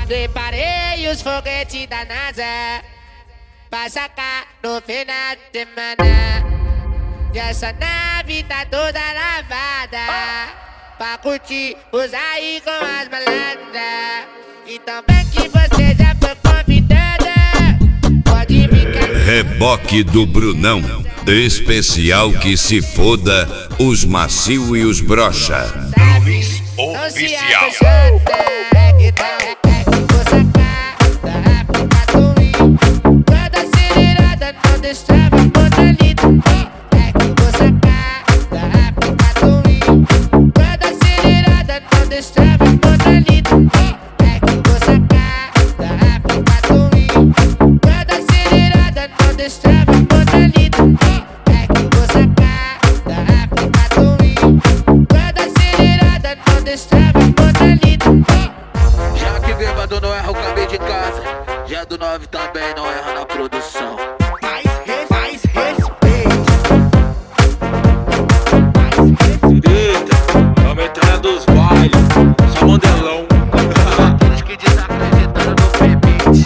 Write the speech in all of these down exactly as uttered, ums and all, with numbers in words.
Preparei os foguetes da NASA pra sacar no final de semana. E essa nave tá toda lavada pra curtir, usar aí com as malandras. Então vem que você já foi convidada, pode ficar. Reboque do Brunão, especial que se foda os macio e os brocha. Luiz Oficial. Toda acelerada, não destrava controlito. É que vou sacar da África do Rio. Toda acelerada, não destrava controlito. É que vou sacar da África do Rio. Toda acelerada, não destrava controlito. É que vou sacar da África do Rio. Toda acelerada, não destrava controlito. Já que bêbado não erra o caminho de casa, já do nove também não erra na produção. Mais, res, mais respeito. Eita, vamos entrar dos bailes, só modelão. Aqueles que desacreditaram no P-Beat.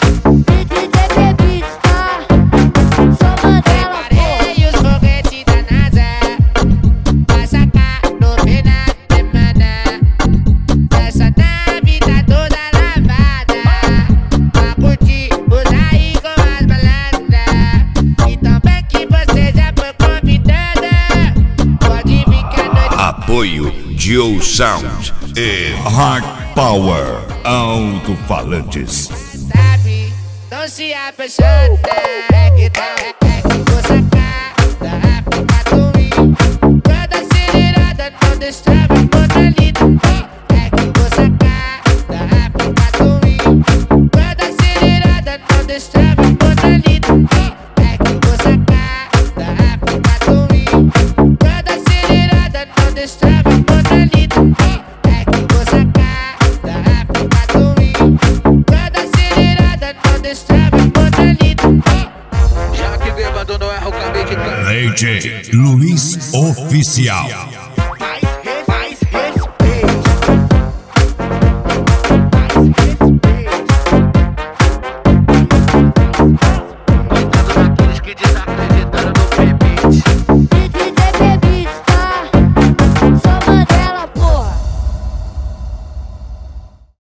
Preparei os foguetes da NASA pra sacar no final de semana. Essa nave tá toda lavada pra curtir, usar aí com as malandras. Então vem que você já foi convidada, pode ficar noite. Apoio Dio Sound e Hard Power Alto-Falantes. Sabe, não se apaixona. É que tá, é que vou sacar da África do Rio. Toda acelerada, não destrava controlito. É que vou sacar da África do Rio. Toda acelerada, não destrava controlito. É que vou sacar da África do Rio. Toda acelerada, não destrava controlito. É que vou sacar da África do Rio. Toda acelerada, não destrava controlito. Já que bêbado não erra o caminho de casa. D J Luiz Oficial.